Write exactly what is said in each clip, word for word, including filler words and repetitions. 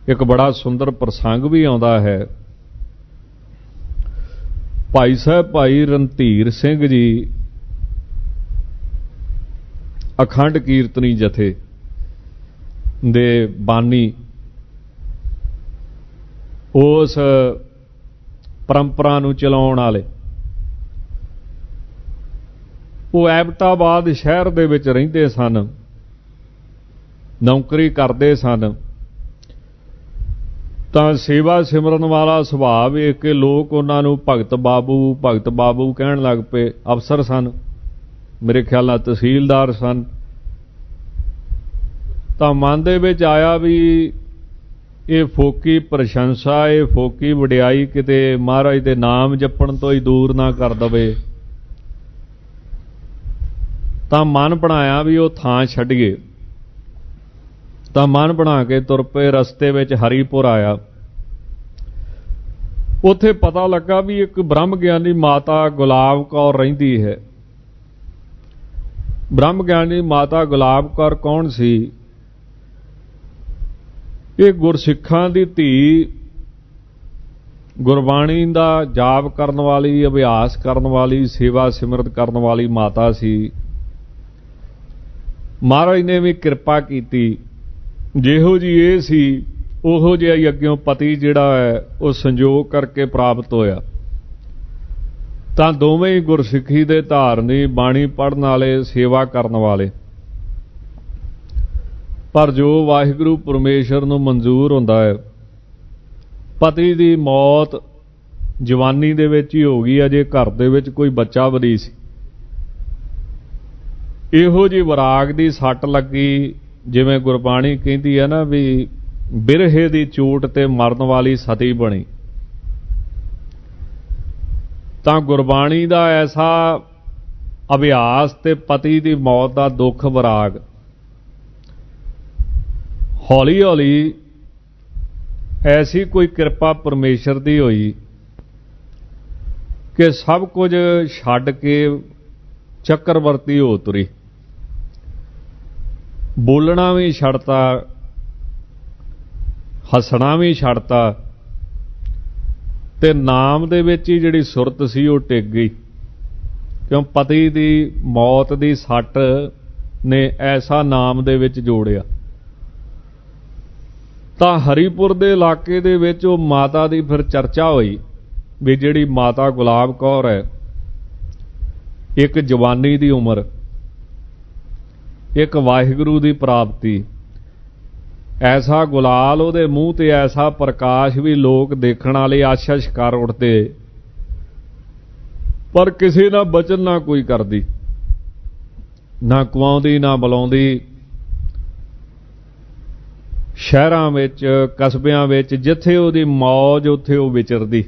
एक बड़ा सुंदर प्रसंग भी आउंदा है। भाई साहब भाई रणधीर सिंह जी अखंड कीर्तनी जथे दे बानी उस परंपरा नूं चलाउण वाले वो एबटाबाद शहर दे विच रहिंदे सन, नौकरी करते सन। ਤਾਂ सेवा सिमरन वाला सुभाव ਵੇਖ के लोग उन्हां नूं भगत बाबू भगत बाबू कहण लग पे। अफसर सन, मेरे ख्याल नाल तहसीलदार सन। ਤਾਂ मन दे विच आया भी ये फोकी प्रशंसा, ये फोकी वडियाई किते महाराज दे नाम जपण तो ही दूर ना कर दवे। ਤਾਂ मन बनाया भी वो थां छड्डीए। ਤਾਂ मन बना के तुर पे, रस्ते विच हरीपुर आया। उत्थे पता लगा भी एक ब्रह्म ज्ञानी माता गुलाब कौर रहिंदी है। ब्रह्म ज्ञानी माता गुलाब कौर कौन सी? ये गुरसिखां दी धी, गुरबाणी दा जाप करन वाली, अभ्यास करन वाली, सेवा सिमरत करन वाली माता सी। महाराज ने भी किरपा कीती। ਜਿਹੋ जी ਇਹ ਸੀ ਉਹੋ ਜਿਹਾ ਹੀ ਅੱਗਿਓਂ ਪਤੀ ਜਿਹੜਾ ਹੈ ਉਹ ਸੰਜੋਗ ਕਰਕੇ ਪ੍ਰਾਪਤ ਹੋਇਆ। ਤਾਂ ਦੋਵੇਂ ਹੀ ਗੁਰਸਿੱਖੀ ਦੇ ਧਾਰਨੀ, ਬਾਣੀ ਪੜ੍ਹਨ ਵਾਲੇ, ਸੇਵਾ ਕਰਨ ਵਾਲੇ। ਪਰ ਜੋ ਵਾਹਿਗੁਰੂ ਪਰਮੇਸ਼ਰ ਨੂੰ ਮਨਜ਼ੂਰ ਹੁੰਦਾ ਹੈ, ਪਤੀ ਦੀ ਮੌਤ ਜਵਾਨੀ ਦੇ ਵਿੱਚ ਹੀ ਹੋ ਗਈ, ਅਜੇ ਘਰ ਦੇ ਵਿੱਚ ਕੋਈ ਬੱਚਾ ਵੀ ਨਹੀਂ ਸੀ। ਇਹੋ ਜਿਹੀ ਵਿਰਾਗ ਦੀ ਸੱਟ ਲੱਗੀ, ਜਿਵੇਂ ਗੁਰਬਾਣੀ ਕਹਿੰਦੀ ਹੈ ਨਾ ਵੀ ਬਿਰਹੇ ਦੀ ਚੋਟ ਤੇ ਮਰਨ ਵਾਲੀ ਸਤੀ ਬਣੀ। ਤਾਂ ਗੁਰਬਾਣੀ ਦਾ ਐਸਾ ਅਭਿਆਸ ਤੇ ਪਤੀ ਦੀ ਮੌਤ ਦਾ ਦੁੱਖ ਵਿਰਾਗ ਹੌਲੀ ਹੌਲੀ ਐਸੀ ਕੋਈ ਕਿਰਪਾ ਪਰਮੇਸ਼ਰ ਦੀ ਹੋਈ ਕਿ ਸਭ ਕੁਝ ਛੱਡ ਕੇ ਚੱਕਰਵਰਤੀ ਹੋ ਤੁਰੀ। ਬੋਲਣਾ ਵੀ ਛੱਡਤਾ, ਹੱਸਣਾ ਵੀ ਛੱਡਤਾ, ਤੇ ਨਾਮ ਦੇ ਵਿੱਚ ਹੀ ਜਿਹੜੀ ਸੁਰਤ ਸੀ ਉਹ ਟਿਕ ਗਈ। ਕਿਉਂ? ਪਤੀ ਦੀ ਮੌਤ ਦੀ ਸੱਟ ਨੇ ਐਸਾ ਨਾਮ ਦੇ ਵਿੱਚ ਜੋੜਿਆ। ਤਾਂ ਹਰੀਪੁਰ ਦੇ ਇਲਾਕੇ ਦੇ ਵਿੱਚ ਉਹ ਮਾਤਾ ਦੀ ਫਿਰ ਚਰਚਾ ਹੋਈ ਵੀ ਜਿਹੜੀ ਮਾਤਾ ਗੁਲਾਬ ਕੌਰ ਹੈ, ਇੱਕ ਜਵਾਨੀ ਦੀ ਉਮਰ, ਇੱਕ ਵਾਹਿਗੁਰੂ ਦੀ ਪ੍ਰਾਪਤੀ, ਐਸਾ ਗੁਲਾਲ ਉਹਦੇ ਮੂੰਹ ਤੇ, ਐਸਾ ਪ੍ਰਕਾਸ਼ ਵੀ ਲੋਕ ਦੇਖਣ ਵਾਲੇ ਆਸ਼ਸ਼ ਕਰ ਉੱਠਦੇ। ਪਰ ਕਿਸੇ ਨਾਲ ਬਚਨ ਨਾ ਕੋਈ ਕਰਦੀ, ਨਾ ਕੁਆਉਂਦੀ ਨਾ ਬੁਲਾਉਂਦੀ। ਸ਼ਹਿਰਾਂ ਵਿੱਚ, ਕਸਬਿਆਂ ਵਿੱਚ ਜਿੱਥੇ ਉਹਦੀ ਮੌਜ ਉੱਥੇ ਉਹ ਵਿਚਰਦੀ।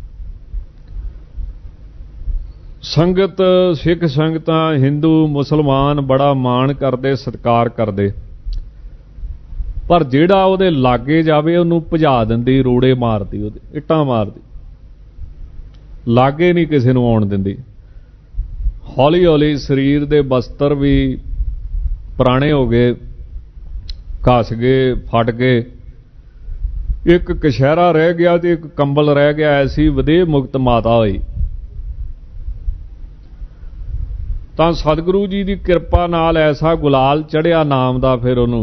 ਸੰਗਤ, ਸਿੱਖ ਸੰਗਤਾਂ, ਹਿੰਦੂ ਮੁਸਲਮਾਨ ਬੜਾ ਮਾਣ ਕਰਦੇ, ਸਤਿਕਾਰ ਕਰਦੇ। ਪਰ ਜਿਹੜਾ ਉਹਦੇ ਲਾਗੇ ਜਾਵੇ ਉਹਨੂੰ ਭਜਾ ਦਿੰਦੀ, ਰੋੜੇ ਮਾਰਦੀ, ਉਹਦੇ ਇੱਟਾਂ ਮਾਰਦੀ, ਲਾਗੇ ਨਹੀਂ ਕਿਸੇ ਨੂੰ ਆਉਣ ਦਿੰਦੀ। ਹੌਲੀ ਹੌਲੀ ਸਰੀਰ ਦੇ ਬਸਤਰ ਵੀ ਪੁਰਾਣੇ ਹੋ ਗਏ, ਘਸ ਗਏ, ਫਟ ਗਏ। ਇੱਕ ਕਛਹਿਰਾ ਰਹਿ ਗਿਆ ਤੇ ਇੱਕ ਕੰਬਲ ਰਹਿ ਗਿਆ। ਐਸੀ ਵਿਦੇਹ ਮੁਕਤ ਮਾਤਾ ਹੋਈ। ਤਾਂ ਸਤਿਗੁਰੂ ਜੀ ਦੀ ਕਿਰਪਾ ਨਾਲ ਐਸਾ ਗੁਲਾਲ ਚੜ੍ਹਿਆ ਨਾਮ ਦਾ, ਫਿਰ ਉਹਨੂੰ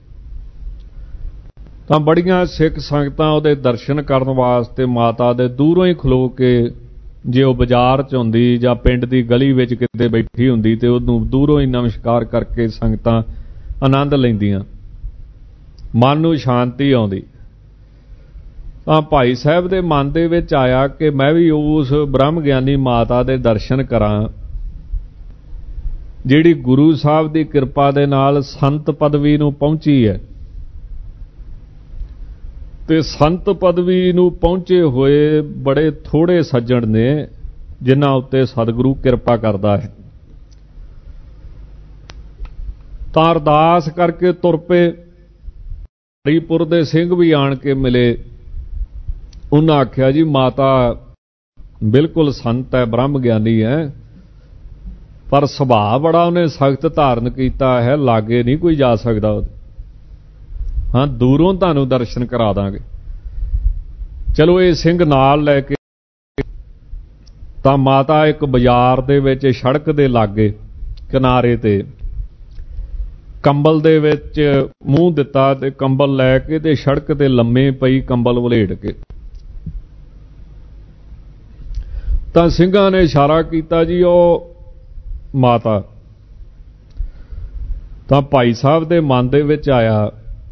ਤਾਂ ਬੜੀਆਂ ਸਿੱਖ ਸੰਗਤਾਂ ਉਹਦੇ ਦਰਸ਼ਨ ਕਰਨ ਵਾਸਤੇ ਮਾਤਾ ਦੇ ਦੂਰੋਂ ਹੀ ਖਲੋ ਕੇ, ਜੇ ਉਹ ਬਾਜ਼ਾਰ 'ਚ ਹੁੰਦੀ ਜਾਂ ਪਿੰਡ ਦੀ ਗਲੀ ਵਿੱਚ ਕਿਤੇ ਬੈਠੀ ਹੁੰਦੀ ਤੇ ਉਹਨੂੰ ਦੂਰੋਂ ਹੀ ਨਮਸਕਾਰ ਕਰਕੇ ਸੰਗਤਾਂ ਆਨੰਦ ਲੈਂਦੀਆਂ, ਮਨ ਨੂੰ ਸ਼ਾਂਤੀ ਆਉਂਦੀ। ਤਾਂ ਭਾਈ ਸਾਹਿਬ ਦੇ ਮਨ ਦੇ ਵਿੱਚ ਆਇਆ ਕਿ ਮੈਂ ਵੀ ਉਸ ਬ੍ਰਹਮ ਗਿਆਨੀ ਮਾਤਾ ਦੇ ਦਰਸ਼ਨ ਕਰਾਂ, ਜਿਹੜੀ ਗੁਰੂ ਸਾਹਿਬ ਦੀ ਕਿਰਪਾ ਦੇ ਨਾਲ ਸੰਤ ਪਦਵੀ ਨੂੰ ਪਹੁੰਚੀ ਹੈ। ਤੇ ਸੰਤ ਪਦਵੀ ਨੂੰ ਪਹੁੰਚੇ ਹੋਏ ਬੜੇ ਥੋੜੇ ਸੱਜਣ ਨੇ ਜਿਨ੍ਹਾਂ ਉੱਤੇ ਸਤਿਗੁਰੂ ਕਿਰਪਾ ਕਰਦਾ ਹੈ। ਤਾਂ ਅਰਦਾਸ ਕਰਕੇ ਤੁਰ ਪਏ। ਹਰੀਪੁਰ ਦੇ ਸਿੰਘ ਵੀ ਆਣ ਕੇ ਮਿਲੇ। ਉਹਨਾਂ ਆਖਿਆ ਜੀ ਮਾਤਾ ਬਿਲਕੁਲ ਸੰਤ ਹੈ, ਬ੍ਰਹਮ ਗਿਆਨੀ ਹੈ, ਪਰ ਸੁਭਾਅ ਬੜਾ ਉਹਨੇ ਸਖਤ ਧਾਰਨ ਕੀਤਾ ਹੈ, ਲਾਗੇ ਨਹੀਂ ਕੋਈ ਜਾ ਸਕਦਾ। ਹਾਂ ਦੂਰੋਂ ਤੁਹਾਨੂੰ ਦਰਸ਼ਨ ਕਰਾ ਦਾਂਗੇ। ਚਲੋ ਇਹ ਸਿੰਘ ਨਾਲ ਲੈ ਕੇ ਤਾਂ ਮਾਤਾ ਇੱਕ ਬਾਜ਼ਾਰ ਦੇ ਵਿੱਚ ਸੜਕ ਦੇ ਲਾਗੇ ਕਿਨਾਰੇ ਤੇ ਕੰਬਲ ਦੇ ਵਿੱਚ ਮੂੰਹ ਦਿੱਤਾ ਤੇ ਕੰਬਲ ਲੈ ਕੇ ਤੇ ਸੜਕ ਤੇ ਲੰਮੇ ਪਈ ਕੰਬਲ ਵਲੇਟ ਕੇ। ਤਾਂ ਸਿੰਘਾਂ ਨੇ ਇਸ਼ਾਰਾ ਕੀਤਾ ਜੀ ਉਹ ਮਾਤਾ। ਤਾਂ ਭਾਈ ਸਾਹਿਬ ਦੇ ਮਨ ਦੇ ਵਿੱਚ ਆਇਆ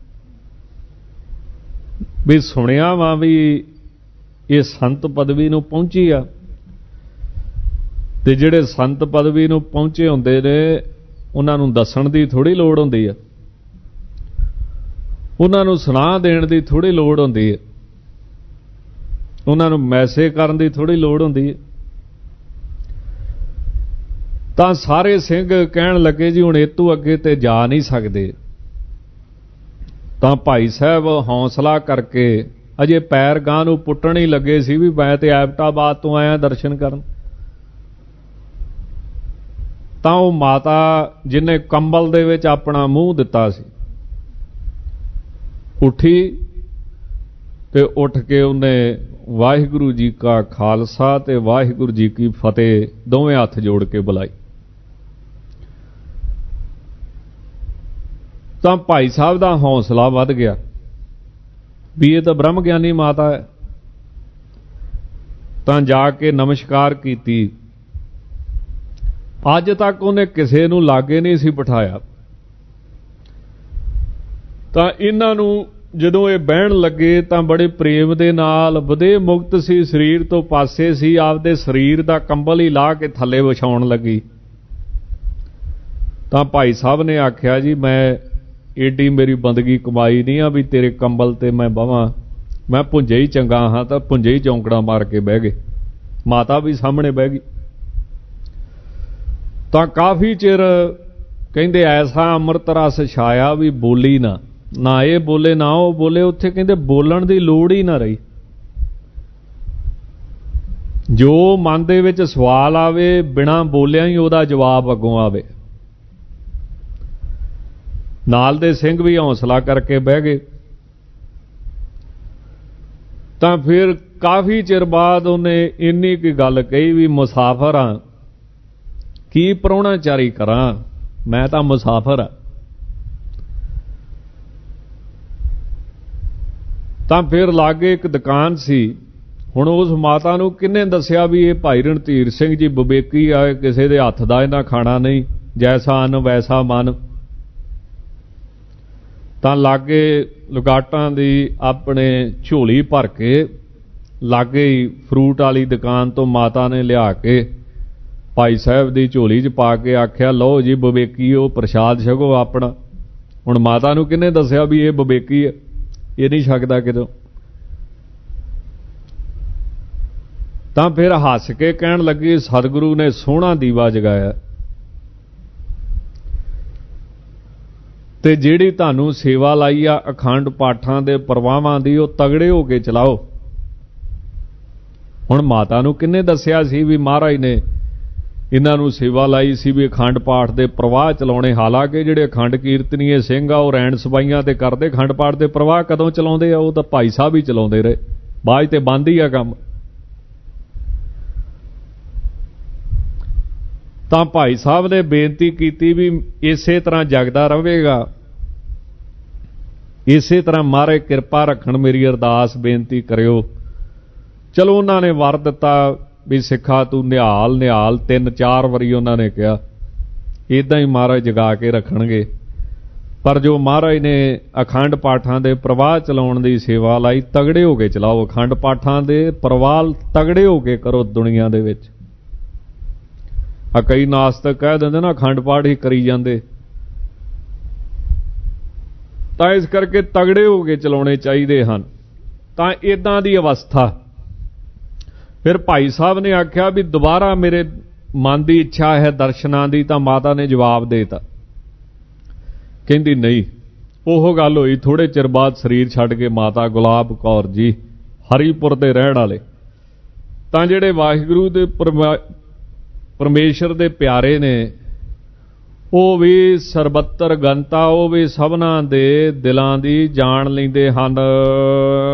ਵੀ ਸੁਣਿਆ ਵਾਂ ਵੀ ਇਹ ਸੰਤ ਪਦਵੀ ਨੂੰ ਪਹੁੰਚੀ ਆ, ਤੇ ਜਿਹੜੇ ਸੰਤ ਪਦਵੀ ਨੂੰ ਪਹੁੰਚੇ ਹੁੰਦੇ ਨੇ ਉਹਨਾਂ ਨੂੰ ਦੱਸਣ ਦੀ ਥੋੜ੍ਹੀ ਲੋੜ ਹੁੰਦੀ ਆ, ਉਹਨਾਂ ਨੂੰ ਸੁਨਾਹ ਦੇਣ ਦੀ ਥੋੜ੍ਹੀ ਲੋੜ ਹੁੰਦੀ ਹੈ, ਉਹਨਾਂ ਨੂੰ ਮੈਸੇਜ ਕਰਨ ਦੀ ਥੋੜ੍ਹੀ ਲੋੜ ਹੁੰਦੀ ਹੈ। ਤਾਂ ਸਾਰੇ ਸਿੰਘ ਕਹਿਣ ਲੱਗੇ ਜੀ ਹੁਣ ਇਹ ਤੋਂ ਅੱਗੇ ਤੇ ਜਾ ਨਹੀਂ ਸਕਦੇ। ਤਾਂ ਭਾਈ ਸਾਹਿਬ ਹੌਸਲਾ ਕਰਕੇ ਅਜੇ ਪੈਰ ਗਾਂ ਨੂੰ ਪੁੱਟਣ ਹੀ ਲੱਗੇ ਸੀ ਵੀ ਮੈਂ ਤੇ ਐਬਟਾਬਾਦ ਤੋਂ ਆਇਆ ਦਰਸ਼ਨ ਕਰਨ। ਤਾਂ ਉਹ ਮਾਤਾ ਜਿਹਨੇ ਕੰਬਲ ਦੇ ਵਿੱਚ ਆਪਣਾ ਮੂੰਹ ਦਿੱਤਾ ਸੀ ਉੱਠੀ ਤੇ ਉੱਠ ਕੇ ਉਹਨੇ ਵਾਹਿਗੁਰੂ ਜੀ ਕਾ ਖਾਲਸਾ ਤੇ ਵਾਹਿਗੁਰੂ ਜੀ ਕੀ ਫਤਿਹ ਦੋਵੇਂ ਹੱਥ ਜੋੜ ਕੇ ਬੁਲਾਈ। ਤਾਂ ਭਾਈ ਸਾਹਿਬ ਦਾ ਹੌਸਲਾ ਵੱਧ ਗਿਆ ਵੀ ਇਹ ਤਾਂ ਬ੍ਰਹਮ ਗਿਆਨੀ ਮਾਤਾ ਹੈ। ਤਾਂ ਜਾ ਕੇ ਨਮਸਕਾਰ ਕੀਤੀ। ਅੱਜ ਤੱਕ ਉਹਨੇ ਕਿਸੇ ਨੂੰ ਲਾਗੇ ਨਹੀਂ ਸੀ ਬਿਠਾਇਆ। ਤਾਂ ਇਹਨਾਂ ਨੂੰ ਜਦੋਂ ਇਹ ਬਹਿਣ ਲੱਗੇ ਤਾਂ ਬੜੇ ਪ੍ਰੇਮ ਦੇ ਨਾਲ ਵਧੇ ਮੁਕਤ ਸੀ, ਸਰੀਰ ਤੋਂ ਪਾਸੇ ਸੀ, ਆਪਦੇ ਸਰੀਰ ਦਾ ਕੰਬਲ ਹੀ ਲਾ ਕੇ ਥੱਲੇ ਵਿਛਾਉਣ ਲੱਗੀ। ਤਾਂ ਭਾਈ ਸਾਹਿਬ ਨੇ ਆਖਿਆ ਜੀ ਮੈਂ ਏਡੀ ਮੇਰੀ ਬੰਦਗੀ ਕਮਾਈ ਨਹੀਂ ਆ ਵੀ ਤੇਰੇ ਕੰਬਲ ਤੇ ਮੈਂ ਬਵਾਂ, ਮੈਂ ਭੁੰਜੇ ਹੀ ਚੰਗਾ ਹਾਂ। ਤਾਂ ਭੁੰਜੇ ਹੀ ਚੌਂਕੜਾ ਮਾਰ ਕੇ ਬਹਿ ਗਏ। ਮਾਤਾ ਵੀ ਸਾਹਮਣੇ ਬਹਿ ਗਈ। ਤਾਂ ਕਾਫੀ ਚਿਰ ਕਹਿੰਦੇ ਐਸਾ ਅੰਮ੍ਰਿਤ ਰਸ ਛਾਇਆ ਵੀ ਬੋਲੀ ਨਾ, ਨਾ ਇਹ ਬੋਲੇ ਨਾ ਉਹ ਬੋਲੇ। ਉੱਥੇ ਕਹਿੰਦੇ ਬੋਲਣ ਦੀ ਲੋੜ ਹੀ ਨਾ ਰਹੀ। ਜੋ ਮਨ ਦੇ ਵਿੱਚ ਸਵਾਲ ਆਵੇ ਬਿਨਾਂ ਬੋਲਿਆਂ ਹੀ ਉਹਦਾ ਜਵਾਬ ਅੱਗੋਂ ਆਵੇ। ਨਾਲ ਦੇ ਸਿੰਘ ਵੀ ਹੌਸਲਾ ਕਰਕੇ ਬਹਿ ਗਏ। ਤਾਂ ਫਿਰ ਕਾਫੀ ਚਿਰ ਬਾਅਦ ਉਹਨੇ ਇੰਨੀ ਕੀ ਗੱਲ ਕਹੀ ਵੀ ਮੁਸਾਫਰ ਹਾਂ, ਕੀ ਪ੍ਰਾਹੁਣਾਚਾਰੀ ਕਰਾਂ, ਮੈਂ ਤਾਂ ਮੁਸਾਫਰ ਹਾਂ। ਤਾਂ ਫਿਰ ਲਾਗੇ ਇੱਕ ਦੁਕਾਨ ਸੀ। ਹੁਣ ਉਸ ਮਾਤਾ ਨੂੰ ਕਿਹਨੇ ਦੱਸਿਆ ਵੀ ਇਹ ਭਾਈ ਰਣਧੀਰ ਸਿੰਘ ਜੀ ਵਿਵੇਕੀ ਆ, ਕਿਸੇ ਦੇ ਹੱਥ ਦਾ ਇਹਨਾਂ ਖਾਣਾ ਨਹੀਂ, ਜੈਸਾ ਅੰਨ ਵੈਸਾ ਮਨ। ਤਾਂ ਲਾਗੇ ਲੁਗਾਟਾਂ ਦੀ ਆਪਣੇ ਝੋਲੀ ਭਰ ਕੇ ਲਾਗੇ ਹੀ ਫਰੂਟ ਵਾਲੀ ਦੁਕਾਨ ਤੋਂ ਮਾਤਾ ਨੇ ਲਿਆ ਕੇ ਭਾਈ ਸਾਹਿਬ ਦੀ ਝੋਲੀ 'ਚ ਪਾ ਕੇ ਆਖਿਆ ਲਓ ਜੀ ਵਿਵੇਕੀ ਉਹ ਪ੍ਰਸ਼ਾਦ ਛਕੋ ਆਪਣਾ। ਹੁਣ ਮਾਤਾ ਨੂੰ ਕਿਹਨੇ ਦੱਸਿਆ ਵੀ ਇਹ ਵਿਵੇਕੀ ਹੈ, ਇਹ ਨਹੀਂ ਛਕਦਾ ਕਿਦੋਂ। ਤਾਂ ਫਿਰ ਹੱਸ ਕੇ ਕਹਿਣ ਲੱਗੀ ਸਤਿਗੁਰੂ ਨੇ ਸੋਹਣਾ ਦੀਵਾ ਜਗਾਇਆ ਤੇ ਜਿਹੜੀ ਤੁਹਾਨੂੰ ਸੇਵਾ ਲਾਈ ਆ ਅਖੰਡ ਪਾਠਾਂ ਦੇ ਪ੍ਰਵਾਹਾਂ ਦੀ ਉਹ ਤਗੜੇ ਹੋ ਕੇ ਚਲਾਓ। ਹੁਣ ਮਾਤਾ ਨੂੰ ਕਿਹਨੇ ਦੱਸਿਆ ਸੀ ਵੀ ਮਹਾਰਾਜ ਨੇ ਇਹਨਾਂ ਨੂੰ ਸੇਵਾ ਲਾਈ ਸੀ ਵੀ ਅਖੰਡ ਪਾਠ ਦੇ ਪ੍ਰਵਾਹ ਚਲਾਉਣੇ। ਹਾਲਾਂਕਿ ਜਿਹੜੇ ਅਖੰਡ ਕੀਰਤਨੀਏ ਸਿੰਘ ਆ ਉਹ ਰੈਣ ਸਬਾਈਆਂ ਤੇ ਕਰਦੇ, ਅਖੰਡ ਪਾਠ ਦੇ ਪ੍ਰਵਾਹ ਕਦੋਂ ਚਲਾਉਂਦੇ ਆ? ਉਹ ਤਾਂ ਭਾਈ ਸਾਹਿਬ ਹੀ ਚਲਾਉਂਦੇ ਰਹੇ, ਬਾਅਦ ਤੇ ਬੰਦ ਹੀ ਆ ਕੰਮ। ਤਾਂ ਭਾਈ ਸਾਹਿਬ ਨੇ ਬੇਨਤੀ ਕੀਤੀ ਵੀ ਇਸੇ ਤਰ੍ਹਾਂ ਜਗਦਾ ਰਹੇਗਾ, ਇਸੇ ਤਰ੍ਹਾਂ ਮਹਾਰਾਜ ਕਿਰਪਾ ਰੱਖਣ, ਮੇਰੀ ਅਰਦਾਸ ਬੇਨਤੀ ਕਰਿਓ। ਚਲੋ ਉਹਨਾਂ ਨੇ ਵਰ ਦਿੱਤਾ ਵੀ ਸਿੱਖਾ ਤੂੰ ਨਿਹਾਲ ਨਿਹਾਲ, ਤਿੰਨ ਚਾਰ ਵਾਰੀ ਉਹਨਾਂ ਨੇ ਕਿਹਾ। ਇਦਾਂ ਹੀ ਮਹਾਰਾਜ ਜਗਾ ਕੇ ਰੱਖਣਗੇ। ਪਰ ਜੋ ਮਹਾਰਾਜ ਨੇ ਅਖੰਡ ਪਾਠਾਂ ਦੇ ਪ੍ਰਵਾਹ ਚਲਾਉਣ ਦੀ ਸੇਵਾ ਲਾਈ, ਤਗੜੇ ਹੋ ਕੇ ਚਲਾਓ। ਅਖੰਡ ਪਾਠਾਂ ਦੇ ਪ੍ਰਵਾਹ ਤਗੜੇ ਹੋ ਕੇ ਕਰੋ ਦੁਨੀਆ ਦੇ ਵਿੱਚ। ਆ ਕਈ ਨਾਸਤਕ ਕਹਿ ਦਿੰਦੇ ਨਾ ਅਖੰਡ ਪਾਠ ਹੀ ਕਰੀ ਜਾਂਦੇ। ਤਾਂ ਇਸ ਕਰਕੇ ਤਗੜੇ ਹੋ ਕੇ ਚਲਾਉਣੇ ਚਾਹੀਦੇ ਹਨ। ਤਾਂ ਇਦਾਂ ਦੀ ਅਵਸਥਾ। ਫਿਰ ਭਾਈ ਸਾਹਿਬ ਨੇ ਆਖਿਆ ਵੀ ਦੁਬਾਰਾ ਮੇਰੇ ਮਨ ਦੀ ਇੱਛਾ ਹੈ ਦਰਸ਼ਨਾਂ ਦੀ। ਤਾਂ ਮਾਤਾ ਨੇ ਜਵਾਬ ਦੇ ਦਿੱਤਾ, ਕਹਿੰਦੀ ਨਹੀਂ। ਉਹ ਗੱਲ ਹੋਈ ਥੋੜੇ ਚਿਰ ਬਾਅਦ ਸਰੀਰ ਛੱਡ ਕੇ ਮਾਤਾ ਗੁਲਾਬ ਕੌਰ ਜੀ ਹਰੀਪੁਰ ਦੇ ਰਹਿਣ ਵਾਲੇ, ਤਾਂ ਜਿਹੜੇ ਵਾਹਿਗੁਰੂ ਦੇ ਪਰਮੇਸ਼ਰ ਦੇ ਪਿਆਰੇ ਨੇ, ਉਹ ਵੀ ਸਰਬੱਤਰ ਗੰਤਾ, ਉਹ ਵੀ ਸਭਨਾਂ ਦੇ ਦਿਲਾਂ ਦੀ ਜਾਣ ਲੈਂਦੇ ਹਨ।